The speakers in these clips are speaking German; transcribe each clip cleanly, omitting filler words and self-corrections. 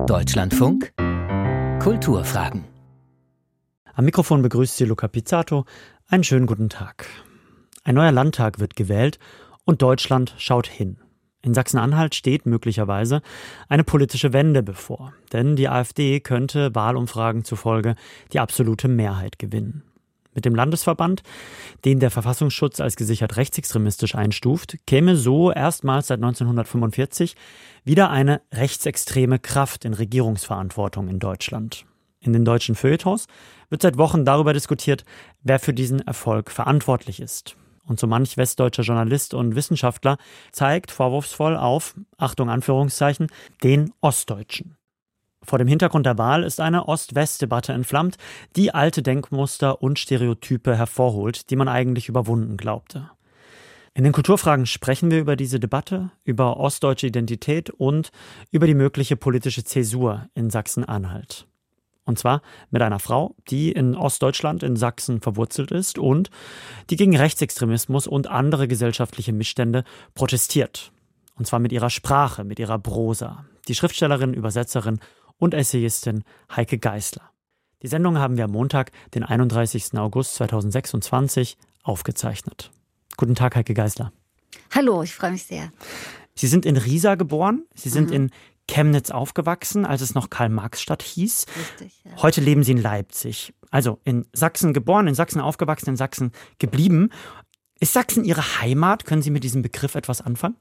Deutschlandfunk Kulturfragen. Am Mikrofon begrüßt Sie Luca Pizzato. Einen schönen guten Tag. Ein neuer Landtag wird gewählt und Deutschland schaut hin. In Sachsen-Anhalt steht möglicherweise eine politische Wende bevor. Denn die AfD könnte Wahlumfragen zufolge die absolute Mehrheit gewinnen. Mit dem Landesverband, den der Verfassungsschutz als gesichert rechtsextremistisch einstuft, käme so erstmals seit 1945 wieder eine rechtsextreme Kraft in Regierungsverantwortung in Deutschland. In den deutschen Feuilletons wird seit Wochen darüber diskutiert, wer für diesen Erfolg verantwortlich ist. Und so manch westdeutscher Journalist und Wissenschaftler zeigt vorwurfsvoll auf, Achtung Anführungszeichen, den Ostdeutschen. Vor dem Hintergrund der Wahl ist eine Ost-West-Debatte entflammt, die alte Denkmuster und Stereotype hervorholt, die man eigentlich überwunden glaubte. In den Kulturfragen sprechen wir über diese Debatte, über ostdeutsche Identität und über die mögliche politische Zäsur in Sachsen-Anhalt. Und zwar mit einer Frau, die in Ostdeutschland in Sachsen verwurzelt ist und die gegen Rechtsextremismus und andere gesellschaftliche Missstände protestiert. Und zwar mit ihrer Sprache, mit ihrer Prosa. Die Schriftstellerin, Übersetzerin und Essayistin Heike Geisler. Die Sendung haben wir am Montag, den 31. August 2026, aufgezeichnet. Guten Tag, Heike Geisler. Hallo, ich freue mich sehr. Sie sind in Riesa geboren, Sie sind in Chemnitz aufgewachsen, als es noch Karl-Marx-Stadt hieß. Richtig, ja. Heute leben Sie in Leipzig. Also in Sachsen geboren, in Sachsen aufgewachsen, in Sachsen geblieben. Ist Sachsen Ihre Heimat? Können Sie mit diesem Begriff etwas anfangen?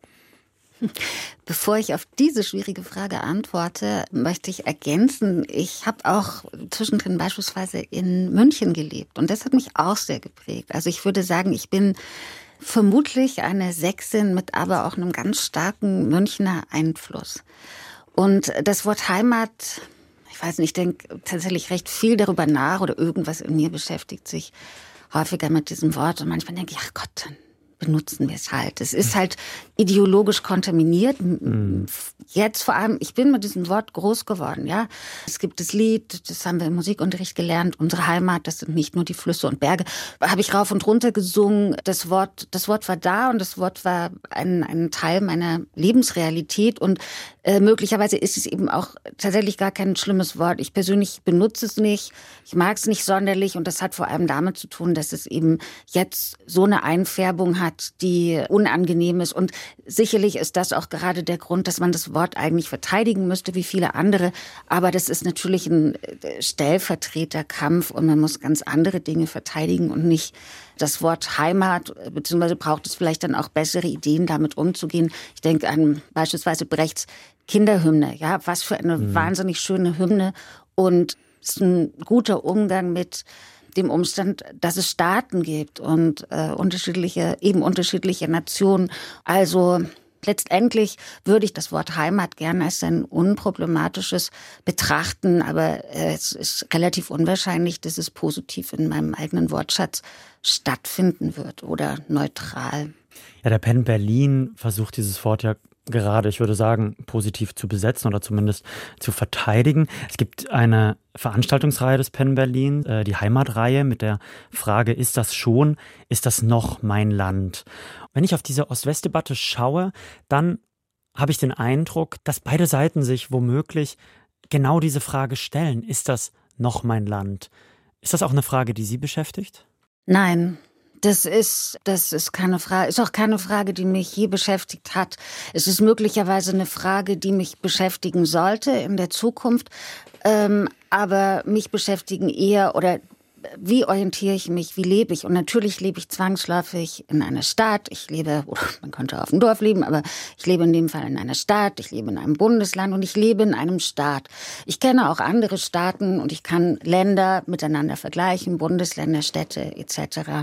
Bevor ich auf diese schwierige Frage antworte, möchte ich ergänzen, ich habe auch zwischendrin beispielsweise in München gelebt und das hat mich auch sehr geprägt. Also ich würde sagen, ich bin vermutlich eine Sächsin mit aber auch einem ganz starken Münchner Einfluss. Und das Wort Heimat, ich weiß nicht, ich denke tatsächlich recht viel darüber nach oder irgendwas in mir beschäftigt sich häufiger mit diesem Wort und manchmal denke ich, ach Gott, dann benutzen wir es halt. Es ist halt ideologisch kontaminiert. Jetzt vor allem, ich bin mit diesem Wort groß geworden, ja. Es gibt das Lied, das haben wir im Musikunterricht gelernt, unsere Heimat, das sind nicht nur die Flüsse und Berge. Habe ich rauf und runter gesungen. Das Wort war da und das Wort war ein Teil meiner Lebensrealität und möglicherweise ist es eben auch tatsächlich gar kein schlimmes Wort. Ich persönlich benutze es nicht. Ich mag es nicht sonderlich und das hat vor allem damit zu tun, dass es eben jetzt so eine Einfärbung hat, die unangenehm ist. Und sicherlich ist das auch gerade der Grund, dass man das Wort eigentlich verteidigen müsste, wie viele andere. Aber das ist natürlich ein Stellvertreterkampf und man muss ganz andere Dinge verteidigen und nicht das Wort Heimat, beziehungsweise braucht es vielleicht dann auch bessere Ideen, damit umzugehen. Ich denke an beispielsweise Brechts Kinderhymne. Ja, was für eine wahnsinnig schöne Hymne. Und es ist ein guter Umgang mit dem Umstand, dass es Staaten gibt und unterschiedliche Nationen. Also letztendlich würde ich das Wort Heimat gerne als ein unproblematisches betrachten, aber es ist relativ unwahrscheinlich, dass es positiv in meinem eigenen Wortschatz stattfinden wird oder neutral. Ja, der PEN Berlin versucht dieses Wort ja gerade, ich würde sagen, positiv zu besetzen oder zumindest zu verteidigen. Es gibt eine Veranstaltungsreihe des PEN Berlin, die Heimatreihe mit der Frage, ist das noch mein Land? Wenn ich auf diese Ost-West-Debatte schaue, dann habe ich den Eindruck, dass beide Seiten sich womöglich genau diese Frage stellen. Ist das noch mein Land? Ist das auch eine Frage, die Sie beschäftigt? Nein. Das ist keine Frage, ist auch keine Frage, die mich je beschäftigt hat. Es ist möglicherweise eine Frage, die mich beschäftigen sollte in der Zukunft. Aber mich beschäftigen eher, oder wie orientiere ich mich, wie lebe ich? Und natürlich lebe ich zwangsläufig in einer Stadt. Man könnte auf dem Dorf leben, aber ich lebe in dem Fall in einer Stadt, ich lebe in einem Bundesland und ich lebe in einem Staat. Ich kenne auch andere Staaten und ich kann Länder miteinander vergleichen, Bundesländer, Städte etc.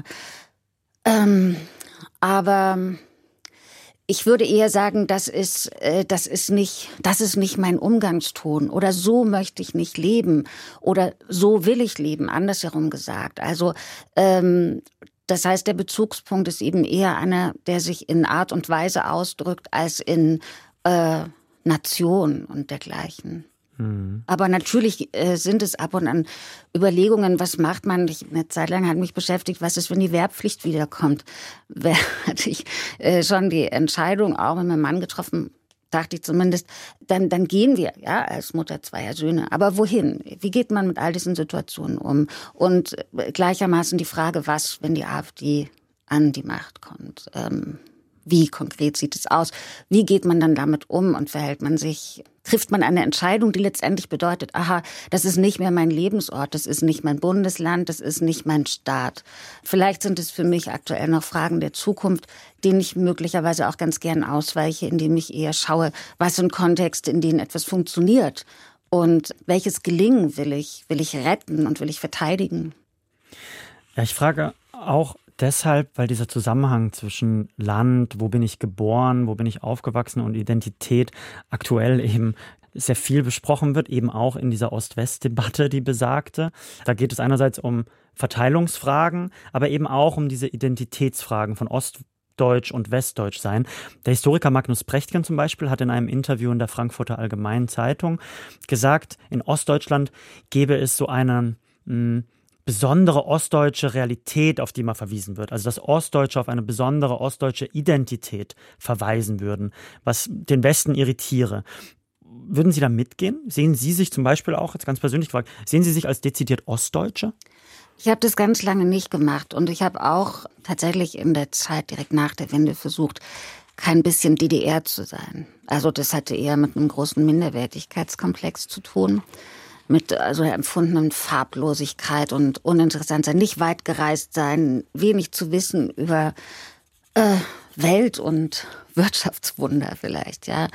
Aber ich würde eher sagen, das ist nicht mein Umgangston oder so möchte ich nicht leben oder so will ich leben, andersherum gesagt. Also das heißt, der Bezugspunkt ist eben eher einer, der sich in Art und Weise ausdrückt als in Nation und dergleichen. Aber natürlich sind es ab und an Überlegungen, was macht man? Eine Zeit lang hat mich beschäftigt, was ist, wenn die Wehrpflicht wiederkommt? Hatte ich schon die Entscheidung auch mit meinem Mann getroffen, dachte ich zumindest, dann gehen wir, ja, als Mutter zweier Söhne. Aber wohin? Wie geht man mit all diesen Situationen um? Und gleichermaßen die Frage, was, wenn die AfD an die Macht kommt? Wie konkret sieht es aus? Wie geht man dann damit um und verhält man sich? Trifft man eine Entscheidung, die letztendlich bedeutet, aha, das ist nicht mehr mein Lebensort, das ist nicht mein Bundesland, das ist nicht mein Staat. Vielleicht sind es für mich aktuell noch Fragen der Zukunft, denen ich möglicherweise auch ganz gern ausweiche, indem ich eher schaue, was sind Kontexte, in denen etwas funktioniert und welches Gelingen will ich retten und will ich verteidigen. Ja, ich frage auch deshalb, weil dieser Zusammenhang zwischen Land, wo bin ich geboren, wo bin ich aufgewachsen und Identität aktuell eben sehr viel besprochen wird, eben auch in dieser Ost-West-Debatte, die besagte. Da geht es einerseits um Verteilungsfragen, aber eben auch um diese Identitätsfragen von Ostdeutsch und Westdeutsch sein. Der Historiker Magnus Brechtken zum Beispiel hat in einem Interview in der Frankfurter Allgemeinen Zeitung gesagt, in Ostdeutschland gäbe es so einen besondere ostdeutsche Realität, auf die mal verwiesen wird. Also dass Ostdeutsche auf eine besondere ostdeutsche Identität verweisen würden, was den Westen irritiere. Würden Sie da mitgehen? Sehen Sie sich zum Beispiel auch, jetzt ganz persönlich gefragt, sehen Sie sich als dezidiert Ostdeutsche? Ich habe das ganz lange nicht gemacht und ich habe auch tatsächlich in der Zeit direkt nach der Wende versucht, kein bisschen DDR zu sein. Also das hatte eher mit einem großen Minderwertigkeitskomplex zu tun. Mit also der empfundenen Farblosigkeit und Uninteressantsein, nicht weit gereist sein, wenig zu wissen über Welt- und Wirtschaftswunder vielleicht, ja,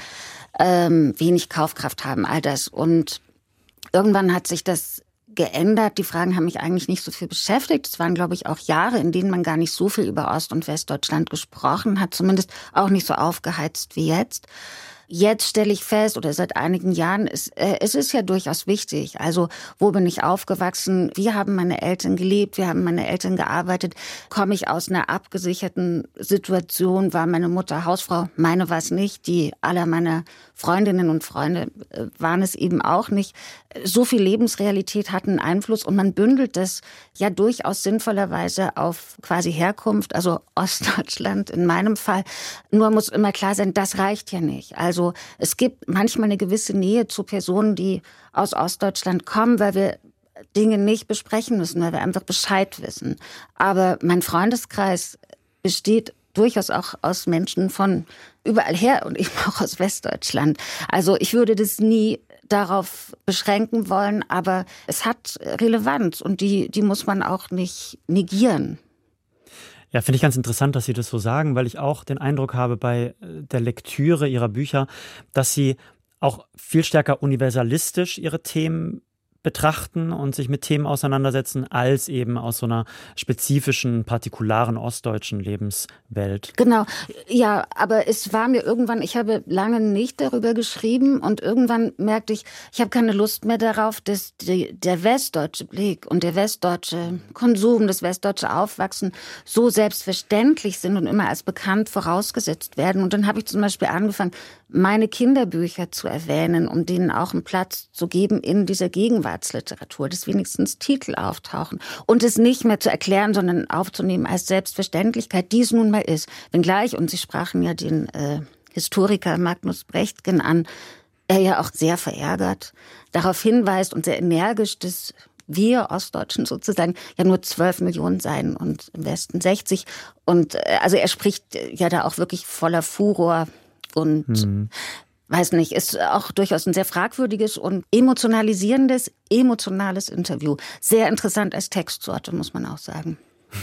wenig Kaufkraft haben, all das. Und irgendwann hat sich das geändert. Die Fragen haben mich eigentlich nicht so viel beschäftigt. Es waren, glaube ich, auch Jahre, in denen man gar nicht so viel über Ost- und Westdeutschland gesprochen hat, zumindest auch nicht so aufgeheizt wie jetzt. Jetzt stelle ich fest, oder seit einigen Jahren, es ist ja durchaus wichtig. Also, wo bin ich aufgewachsen? Wie haben meine Eltern gelebt? Wie haben meine Eltern gearbeitet? Komme ich aus einer abgesicherten Situation? War meine Mutter Hausfrau? Meine war es nicht. Die aller meiner Freundinnen und Freunde waren es eben auch nicht. So viel Lebensrealität hat einen Einfluss und man bündelt das ja durchaus sinnvollerweise auf quasi Herkunft, also Ostdeutschland in meinem Fall. Nur muss immer klar sein, das reicht ja nicht. Also es gibt manchmal eine gewisse Nähe zu Personen, die aus Ostdeutschland kommen, weil wir Dinge nicht besprechen müssen, weil wir einfach Bescheid wissen. Aber mein Freundeskreis besteht durchaus auch aus Menschen von überall her und eben auch aus Westdeutschland. Also ich würde das nie darauf beschränken wollen, aber es hat Relevanz und die muss man auch nicht negieren. Ja, finde ich ganz interessant, dass Sie das so sagen, weil ich auch den Eindruck habe bei der Lektüre Ihrer Bücher, dass Sie auch viel stärker universalistisch Ihre Themen betrachten und sich mit Themen auseinandersetzen, als eben aus so einer spezifischen, partikularen ostdeutschen Lebenswelt. Genau, ja, aber es war mir irgendwann, ich habe lange nicht darüber geschrieben und irgendwann merkte ich habe keine Lust mehr darauf, dass der westdeutsche Blick und der westdeutsche Konsum, das westdeutsche Aufwachsen so selbstverständlich sind und immer als bekannt vorausgesetzt werden. Und dann habe ich zum Beispiel angefangen, meine Kinderbücher zu erwähnen, um denen auch einen Platz zu geben in dieser Gegenwartsliteratur, dass wenigstens Titel auftauchen und es nicht mehr zu erklären, sondern aufzunehmen als Selbstverständlichkeit, die es nun mal ist. Wenngleich, und Sie sprachen ja den Historiker Magnus Brechtken an, er ja auch sehr verärgert darauf hinweist und sehr energisch, dass wir Ostdeutschen sozusagen ja nur 12 Millionen seien und im Westen 60. Und also er spricht ja da auch wirklich voller Furor und weiß nicht, ist auch durchaus ein sehr fragwürdiges und emotionales Interview. Sehr interessant als Textsorte, muss man auch sagen.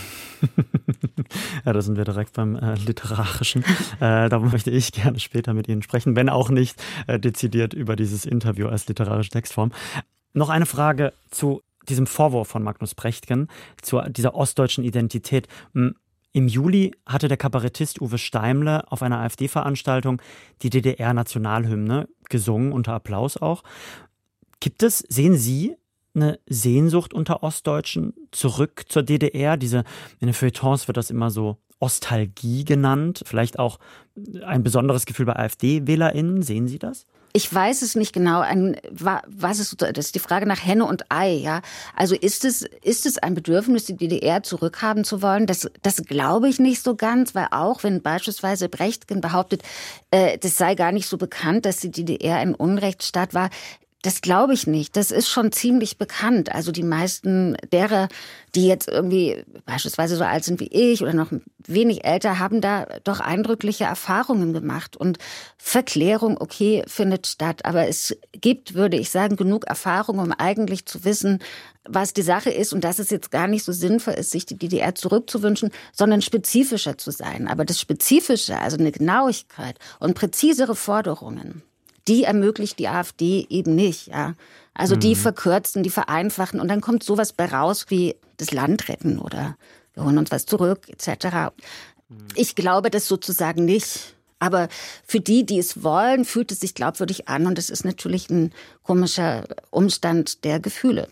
Ja, da sind wir direkt beim Literarischen. Da möchte ich gerne später mit Ihnen sprechen, wenn auch nicht dezidiert über dieses Interview als literarische Textform. Noch eine Frage zu diesem Vorwurf von Magnus Brechtken, zu dieser ostdeutschen Identität. Im Juli hatte der Kabarettist Uwe Steimle auf einer AfD-Veranstaltung die DDR-Nationalhymne gesungen, unter Applaus auch. Sehen Sie eine Sehnsucht unter Ostdeutschen zurück zur DDR? In den Feuilletons wird das immer so Ostalgie genannt. Vielleicht auch ein besonderes Gefühl bei AfD-WählerInnen. Sehen Sie das? Ich weiß es nicht genau. Das ist die Frage nach Henne und Ei, ja. Also ist es ein Bedürfnis, die DDR zurückhaben zu wollen? Das glaube ich nicht so ganz, weil auch wenn beispielsweise Brechtgen behauptet, das sei gar nicht so bekannt, dass die DDR ein Unrechtsstaat war. Das glaube ich nicht. Das ist schon ziemlich bekannt. Also die meisten derer, die jetzt irgendwie beispielsweise so alt sind wie ich oder noch wenig älter, haben da doch eindrückliche Erfahrungen gemacht. Und Verklärung, okay, findet statt. Aber es gibt, würde ich sagen, genug Erfahrung, um eigentlich zu wissen, was die Sache ist und dass es jetzt gar nicht so sinnvoll ist, sich die DDR zurückzuwünschen, sondern spezifischer zu sein. Aber das Spezifische, also eine Genauigkeit und präzisere Forderungen, die ermöglicht die AfD eben nicht. Ja. Also die verkürzen, die vereinfachen und dann kommt sowas bei raus wie das Land retten oder wir holen uns was zurück etc. Ich glaube das sozusagen nicht. Aber für die es wollen, fühlt es sich glaubwürdig an und es ist natürlich ein komischer Umstand der Gefühle.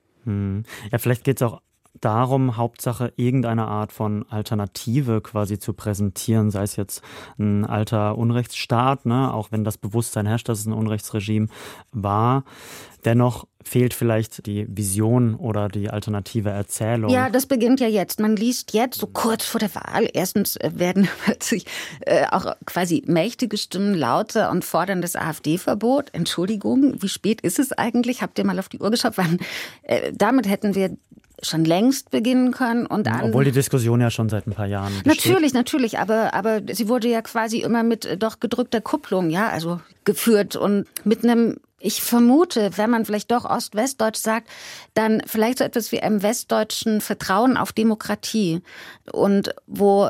Ja, vielleicht geht es auch darum, Hauptsache irgendeine Art von Alternative quasi zu präsentieren, sei es jetzt ein alter Unrechtsstaat, ne, auch wenn das Bewusstsein herrscht, dass es ein Unrechtsregime war. Dennoch fehlt vielleicht die Vision oder die alternative Erzählung. Ja, das beginnt ja jetzt. Man liest jetzt so kurz vor der Wahl. Erstens werden plötzlich auch quasi mächtige Stimmen lauter und fordern das AfD-Verbot. Entschuldigung, wie spät ist es eigentlich? Habt ihr mal auf die Uhr geschaut? Damit hätten wir schon längst beginnen können. Und obwohl die Diskussion ja schon seit ein paar Jahren besteht. Natürlich, aber sie wurde ja quasi immer mit doch gedrückter Kupplung, ja, also geführt und mit einem, ich vermute, wenn man vielleicht doch Ost-Westdeutsch sagt, dann vielleicht so etwas wie einem westdeutschen Vertrauen auf Demokratie und wo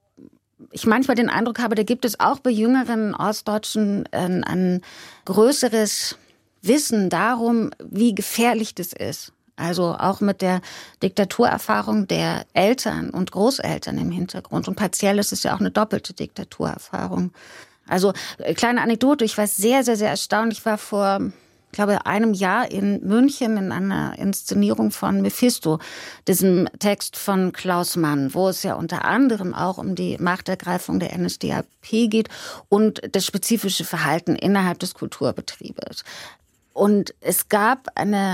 ich manchmal den Eindruck habe, da gibt es auch bei jüngeren Ostdeutschen ein größeres Wissen darum, wie gefährlich das ist. Also auch mit der Diktaturerfahrung der Eltern und Großeltern im Hintergrund. Und partiell ist es ja auch eine doppelte Diktaturerfahrung. Also kleine Anekdote, ich war sehr, sehr, sehr erstaunt. Ich war vor, ich glaube, einem Jahr in München in einer Inszenierung von Mephisto, diesem Text von Klaus Mann, wo es ja unter anderem auch um die Machtergreifung der NSDAP geht und das spezifische Verhalten innerhalb des Kulturbetriebes. Und es gab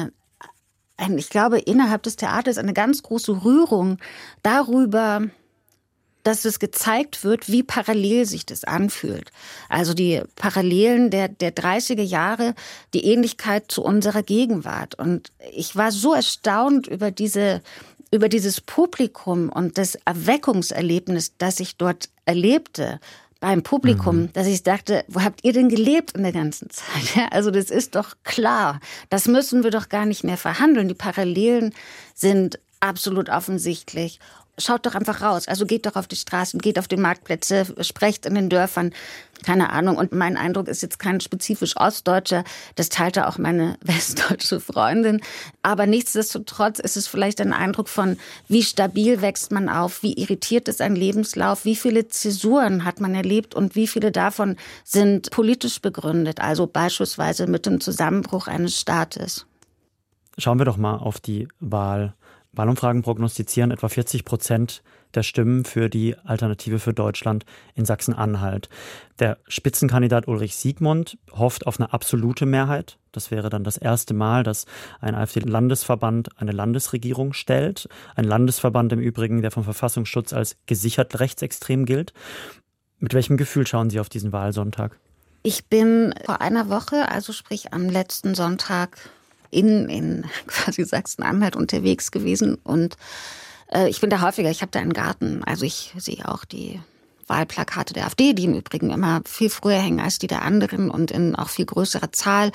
ich glaube, innerhalb des Theaters eine ganz große Rührung darüber, dass es gezeigt wird, wie parallel sich das anfühlt. Also die Parallelen der 30er Jahre, die Ähnlichkeit zu unserer Gegenwart. Und ich war so erstaunt über dieses Publikum und das Erweckungserlebnis, das ich dort erlebte, beim Publikum, dass ich dachte, wo habt ihr denn gelebt in der ganzen Zeit? Ja, also das ist doch klar. Das müssen wir doch gar nicht mehr verhandeln. Die Parallelen sind absolut offensichtlich. Schaut doch einfach raus. Also geht doch auf die Straßen, geht auf die Marktplätze, sprecht in den Dörfern. Keine Ahnung. Und mein Eindruck ist jetzt kein spezifisch Ostdeutscher. Das teilte auch meine westdeutsche Freundin. Aber nichtsdestotrotz ist es vielleicht ein Eindruck von, wie stabil wächst man auf, wie irritiert ist ein Lebenslauf, wie viele Zäsuren hat man erlebt und wie viele davon sind politisch begründet. Also beispielsweise mit dem Zusammenbruch eines Staates. Schauen wir doch mal auf die Wahl. Wahlumfragen prognostizieren etwa 40% der Stimmen für die Alternative für Deutschland in Sachsen-Anhalt. Der Spitzenkandidat Ulrich Siegmund hofft auf eine absolute Mehrheit. Das wäre dann das erste Mal, dass ein AfD-Landesverband eine Landesregierung stellt. Ein Landesverband im Übrigen, der vom Verfassungsschutz als gesichert rechtsextrem gilt. Mit welchem Gefühl schauen Sie auf diesen Wahlsonntag? Ich bin vor einer Woche, also sprich am letzten Sonntag, in quasi Sachsen-Anhalt unterwegs gewesen und ich bin da häufiger, ich habe da einen Garten, also ich sehe auch die Wahlplakate der AfD, die im Übrigen immer viel früher hängen als die der anderen und in auch viel größerer Zahl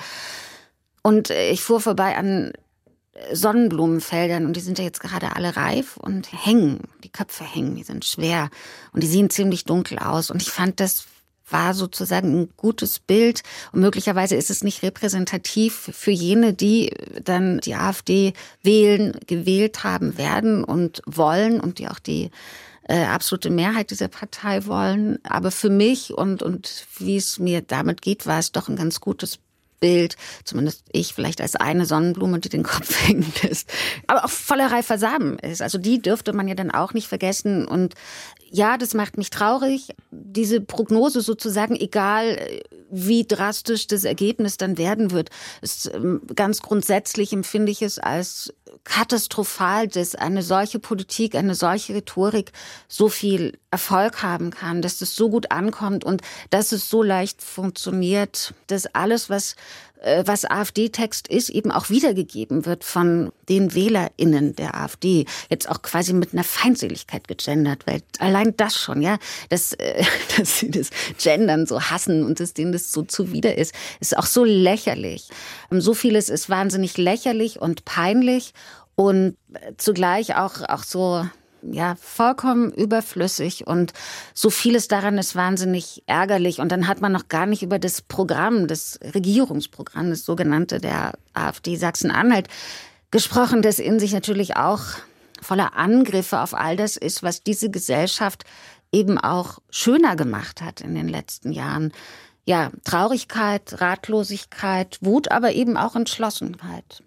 und ich fuhr vorbei an Sonnenblumenfeldern und die sind ja jetzt gerade alle reif und hängen, die Köpfe hängen, die sind schwer und die sehen ziemlich dunkel aus und ich fand das war sozusagen ein gutes Bild und möglicherweise ist es nicht repräsentativ für jene, die dann die AfD gewählt haben werden und wollen und die auch die absolute Mehrheit dieser Partei wollen. Aber für mich und wie es mir damit geht, war es doch ein ganz gutes Bild, zumindest ich vielleicht als eine Sonnenblume, die den Kopf hängen lässt, aber auch voller reifer Samen ist. Also die dürfte man ja dann auch nicht vergessen. Und ja, das macht mich traurig. Diese Prognose sozusagen, egal wie drastisch das Ergebnis dann werden wird, ist ganz grundsätzlich empfinde ich es als katastrophal, dass eine solche Politik, eine solche Rhetorik so viel Erfolg haben kann, dass das so gut ankommt und dass es so leicht funktioniert, dass alles, was AfD-Text ist, eben auch wiedergegeben wird von den WählerInnen der AfD. Jetzt auch quasi mit einer Feindseligkeit gegendert, weil allein das schon, ja, dass sie das Gendern so hassen und dass denen das so zuwider ist auch so lächerlich. So vieles ist wahnsinnig lächerlich und peinlich und zugleich auch so, ja, vollkommen überflüssig und so vieles daran ist wahnsinnig ärgerlich. Und dann hat man noch gar nicht über das Programm, das Regierungsprogramm, das sogenannte der AfD Sachsen-Anhalt gesprochen, das in sich natürlich auch voller Angriffe auf all das ist, was diese Gesellschaft eben auch schöner gemacht hat in den letzten Jahren. Ja, Traurigkeit, Ratlosigkeit, Wut, aber eben auch Entschlossenheit.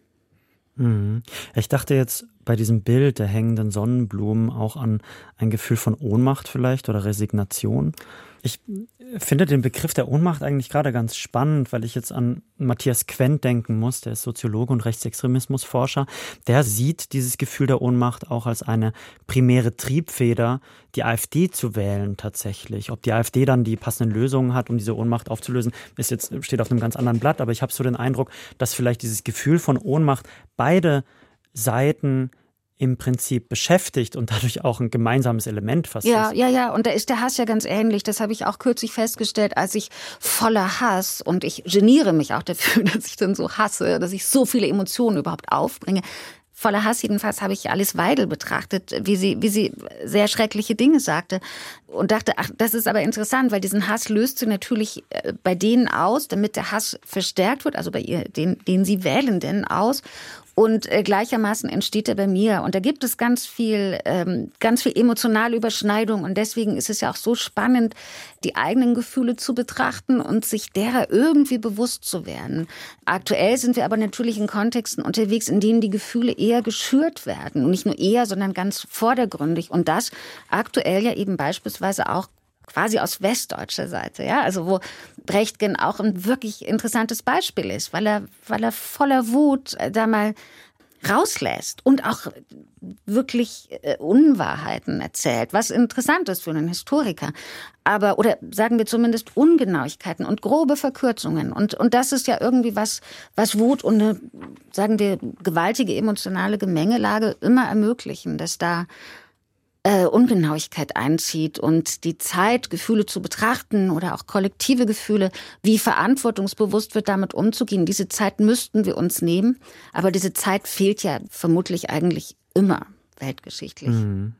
Ich dachte jetzt bei diesem Bild der hängenden Sonnenblumen auch an ein Gefühl von Ohnmacht vielleicht oder Resignation. Ich finde den Begriff der Ohnmacht eigentlich gerade ganz spannend, weil ich jetzt an Matthias Quent denken muss, der ist Soziologe und Rechtsextremismusforscher. Der sieht dieses Gefühl der Ohnmacht auch als eine primäre Triebfeder, die AfD zu wählen tatsächlich. Ob die AfD dann die passenden Lösungen hat, um diese Ohnmacht aufzulösen, steht auf einem ganz anderen Blatt. Aber ich habe so den Eindruck, dass vielleicht dieses Gefühl von Ohnmacht beide Seiten im Prinzip beschäftigt und dadurch auch ein gemeinsames Element fast ist. Ja. Und da ist der Hass ja ganz ähnlich. Das habe ich auch kürzlich festgestellt, als ich voller Hass, und ich geniere mich auch dafür, dass ich dann so hasse, dass ich so viele Emotionen überhaupt aufbringe. Voller Hass jedenfalls habe ich Alice Weidel betrachtet, wie sie sehr schreckliche Dinge sagte und dachte, ach, das ist aber interessant, weil diesen Hass löst sie natürlich bei denen aus, damit der Hass verstärkt wird, also bei den sie Wählenden aus. Und gleichermaßen entsteht er bei mir. Und da gibt es ganz viel emotionale Überschneidung. Und deswegen ist es ja auch so spannend, die eigenen Gefühle zu betrachten und sich derer irgendwie bewusst zu werden. Aktuell sind wir aber natürlich in Kontexten unterwegs, in denen die Gefühle eher geschürt werden. Und nicht nur eher, sondern ganz vordergründig. Und das aktuell ja eben beispielsweise auch quasi aus westdeutscher Seite, ja, also wo Brechtgen auch ein wirklich interessantes Beispiel ist, weil er voller Wut da mal rauslässt und auch wirklich Unwahrheiten erzählt, was interessant ist für einen Historiker, oder sagen wir zumindest Ungenauigkeiten und grobe Verkürzungen und das ist ja irgendwie was Wut und eine, sagen wir, gewaltige emotionale Gemengelage immer ermöglichen, dass da Ungenauigkeit einzieht und die Zeit, Gefühle zu betrachten oder auch kollektive Gefühle, wie verantwortungsbewusst wird damit umzugehen. Diese Zeit müssten wir uns nehmen, aber diese Zeit fehlt ja vermutlich eigentlich immer weltgeschichtlich.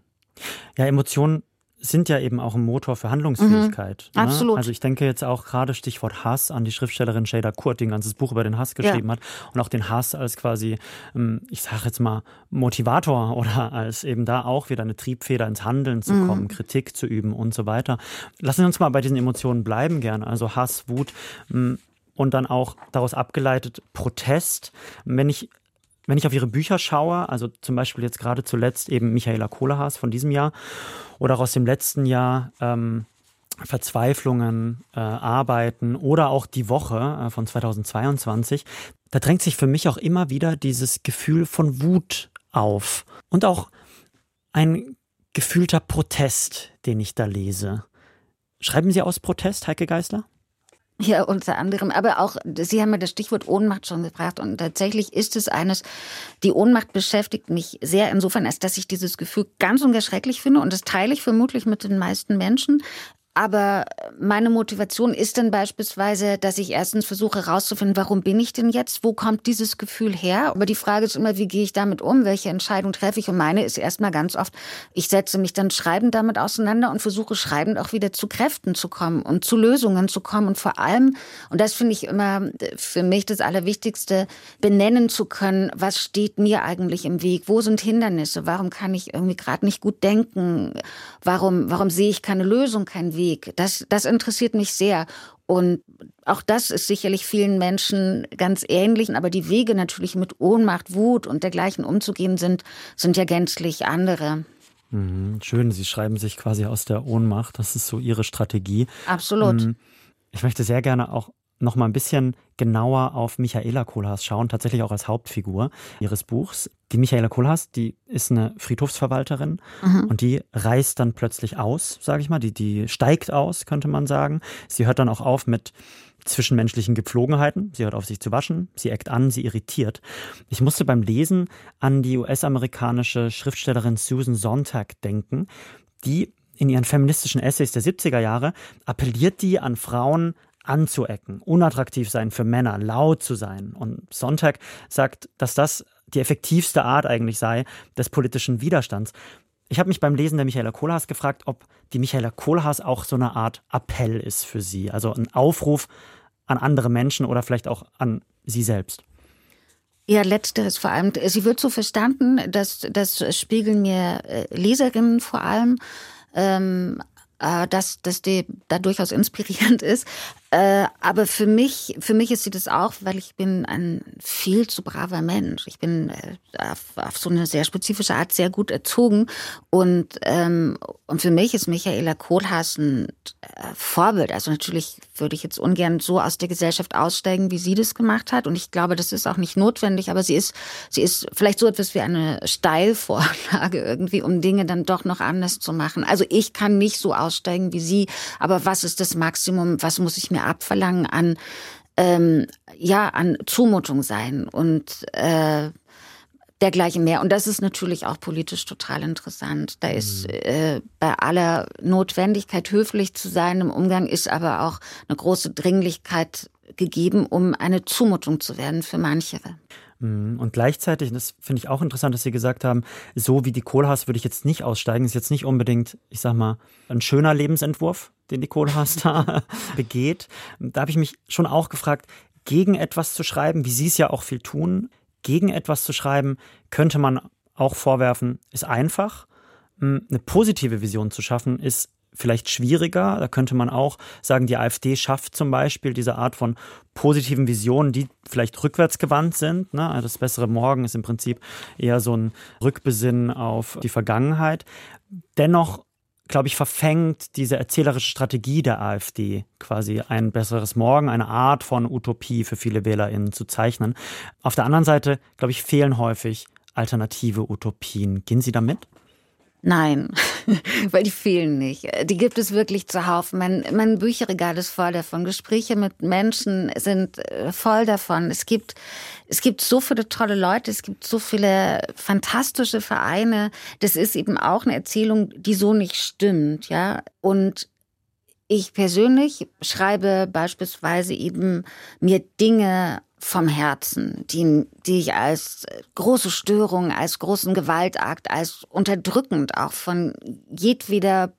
Ja, Emotionen sind ja eben auch ein Motor für Handlungsfähigkeit. Ne? Absolut. Also ich denke jetzt auch gerade Stichwort Hass an die Schriftstellerin Şeyda Kurt, die ein ganzes Buch über den Hass geschrieben hat und auch den Hass als quasi, ich sage jetzt mal, Motivator oder als eben da auch wieder eine Triebfeder ins Handeln zu kommen, Kritik zu üben und so weiter. Lassen Sie uns mal bei diesen Emotionen bleiben gerne, also Hass, Wut und dann auch daraus abgeleitet Protest. Wenn ich auf Ihre Bücher schaue, also zum Beispiel jetzt gerade zuletzt eben Michaela Kohlhaas von diesem Jahr oder auch aus dem letzten Jahr Verzweiflungen, Arbeiten oder auch Die Woche von 2022, da drängt sich für mich auch immer wieder dieses Gefühl von Wut auf und auch ein gefühlter Protest, den ich da lese. Schreiben Sie aus Protest, Heike Geisler? Ja, unter anderem. Aber auch, Sie haben ja das Stichwort Ohnmacht schon gebracht. Und tatsächlich ist es eines, die Ohnmacht beschäftigt mich sehr insofern, als dass ich dieses Gefühl ganz und gar schrecklich finde. Und das teile ich vermutlich mit den meisten Menschen. Aber meine Motivation ist dann beispielsweise, dass ich erstens versuche herauszufinden, warum bin ich denn jetzt? Wo kommt dieses Gefühl her? Aber die Frage ist immer, wie gehe ich damit um? Welche Entscheidung treffe ich? Und meine ist erstmal ganz oft, ich setze mich dann schreibend damit auseinander und versuche schreibend auch wieder zu Kräften zu kommen und zu Lösungen zu kommen. Und vor allem, und das finde ich immer für mich das Allerwichtigste, benennen zu können, was steht mir eigentlich im Weg? Wo sind Hindernisse? Warum kann ich irgendwie gerade nicht gut denken? Warum sehe ich keine Lösung, keinen Weg? Weg. Das interessiert mich sehr. Und auch das ist sicherlich vielen Menschen ganz ähnlich. Aber die Wege natürlich mit Ohnmacht, Wut und dergleichen umzugehen sind ja gänzlich andere. Schön, Sie schreiben sich quasi aus der Ohnmacht. Das ist so Ihre Strategie. Absolut. Ich möchte sehr gerne auch noch mal ein bisschen genauer auf Michaela Kohlhaas schauen, tatsächlich auch als Hauptfigur Ihres Buchs. Die Michaela Kohlhaas, die ist eine Friedhofsverwalterin und die reist dann plötzlich aus, sage ich mal. Die steigt aus, könnte man sagen. Sie hört dann auch auf mit zwischenmenschlichen Gepflogenheiten. Sie hört auf, sich zu waschen. Sie eckt an, sie irritiert. Ich musste beim Lesen an die US-amerikanische Schriftstellerin Susan Sontag denken, die in ihren feministischen Essays der 70er Jahre appelliert die an Frauen, anzuecken, unattraktiv sein für Männer, laut zu sein. Und Sontag sagt, dass das die effektivste Art eigentlich sei des politischen Widerstands. Ich habe mich beim Lesen der Michaela Kohlhaas gefragt, ob die Michaela Kohlhaas auch so eine Art Appell ist für Sie, also ein Aufruf an andere Menschen oder vielleicht auch an Sie selbst. Ja, letzteres vor allem. Sie wird so verstanden, das spiegeln mir Leserinnen vor allem, dass die da durchaus inspirierend ist. Aber für mich ist sie das auch, weil ich bin ein viel zu braver Mensch. Ich bin auf so eine sehr spezifische Art sehr gut erzogen. Und für mich ist Michaela Kohlhaas ein Vorbild. Also natürlich würde ich jetzt ungern so aus der Gesellschaft aussteigen, wie sie das gemacht hat. Und ich glaube, das ist auch nicht notwendig. Aber sie ist vielleicht so etwas wie eine Steilvorlage irgendwie, um Dinge dann doch noch anders zu machen. Also ich kann nicht so aussteigen wie sie. Aber was ist das Maximum? Was muss ich mir abverlangen an Zumutung sein und dergleichen mehr. Und das ist natürlich auch politisch total interessant. Da ist bei aller Notwendigkeit, höflich zu sein im Umgang, ist aber auch eine große Dringlichkeit gegeben, um eine Zumutung zu werden für manche. Und gleichzeitig, das finde ich auch interessant, dass Sie gesagt haben, so wie die Kohlhaas würde ich jetzt nicht aussteigen. Ist jetzt nicht unbedingt, ich sag mal, ein schöner Lebensentwurf, den die Kohlhaas da begeht. Da habe ich mich schon auch gefragt, gegen etwas zu schreiben, wie Sie es ja auch viel tun, gegen etwas zu schreiben, könnte man auch vorwerfen, ist einfach. Eine positive Vision zu schaffen, ist vielleicht schwieriger. Da könnte man auch sagen, die AfD schafft zum Beispiel diese Art von positiven Visionen, die vielleicht rückwärtsgewandt sind. Ne? Das bessere Morgen ist im Prinzip eher so ein Rückbesinnen auf die Vergangenheit. Dennoch, glaube ich, verfängt diese erzählerische Strategie der AfD quasi ein besseres Morgen, eine Art von Utopie für viele WählerInnen zu zeichnen. Auf der anderen Seite, glaube ich, fehlen häufig alternative Utopien. Gehen Sie damit? Nein, weil die fehlen nicht. Die gibt es wirklich zuhauf. Mein Bücherregal ist voll davon. Gespräche mit Menschen sind voll davon. Es gibt so viele tolle Leute, es gibt so viele fantastische Vereine. Das ist eben auch eine Erzählung, die so nicht stimmt, ja. Und ich persönlich schreibe beispielsweise eben mir Dinge vom Herzen, die ich als große Störung, als großen Gewaltakt, als unterdrückend auch von jedweder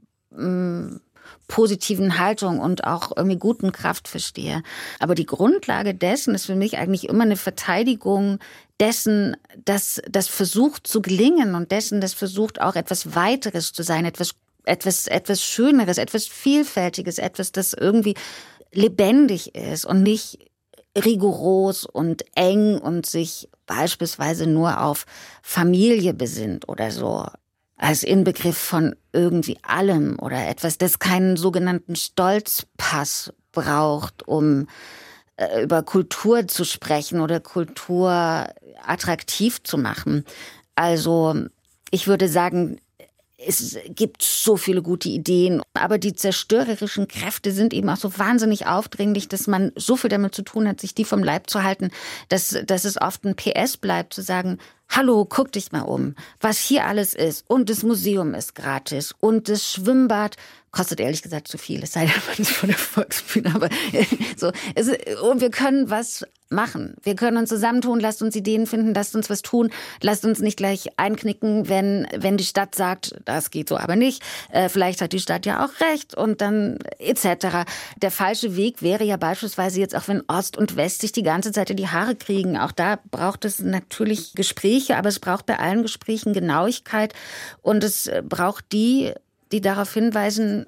positiven Haltung und auch irgendwie guten Kraft verstehe. Aber die Grundlage dessen ist für mich eigentlich immer eine Verteidigung dessen, das versucht zu gelingen und dessen, das versucht auch etwas Weiteres zu sein, etwas Schöneres, etwas Vielfältiges, etwas, das irgendwie lebendig ist und nicht rigoros und eng und sich beispielsweise nur auf Familie besinnt oder so, als Inbegriff von irgendwie allem oder etwas, das keinen sogenannten Stolzpass braucht, um über Kultur zu sprechen oder Kultur attraktiv zu machen. Also ich würde sagen, es gibt so viele gute Ideen, aber die zerstörerischen Kräfte sind eben auch so wahnsinnig aufdringlich, dass man so viel damit zu tun hat, sich die vom Leib zu halten, dass es oft ein PS bleibt, zu sagen, hallo, guck dich mal um, was hier alles ist. Und das Museum ist gratis und das Schwimmbad kostet ehrlich gesagt zu viel, es sei denn, man ist von der Volksbühne. Aber so, und wir können was machen. Wir können uns zusammentun, lasst uns Ideen finden, lasst uns was tun, lasst uns nicht gleich einknicken, wenn die Stadt sagt, das geht so aber nicht. Vielleicht hat die Stadt ja auch recht und dann etc. Der falsche Weg wäre ja beispielsweise jetzt auch, wenn Ost und West sich die ganze Zeit in die Haare kriegen. Auch da braucht es natürlich Gespräche, aber es braucht bei allen Gesprächen Genauigkeit und es braucht die darauf hinweisen,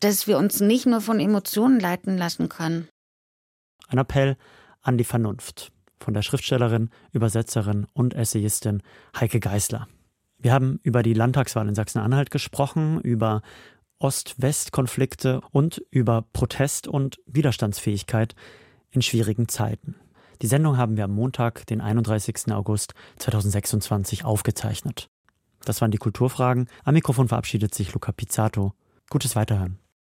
dass wir uns nicht nur von Emotionen leiten lassen können. Ein Appell an die Vernunft von der Schriftstellerin, Übersetzerin und Essayistin Heike Geisler. Wir haben über die Landtagswahl in Sachsen-Anhalt gesprochen, über Ost-West-Konflikte und über Protest und Widerstandsfähigkeit in schwierigen Zeiten. Die Sendung haben wir am Montag, den 31. August 2026 aufgezeichnet. Das waren die Kulturfragen. Am Mikrofon verabschiedet sich Luca Pizzato. Gutes Weiterhören.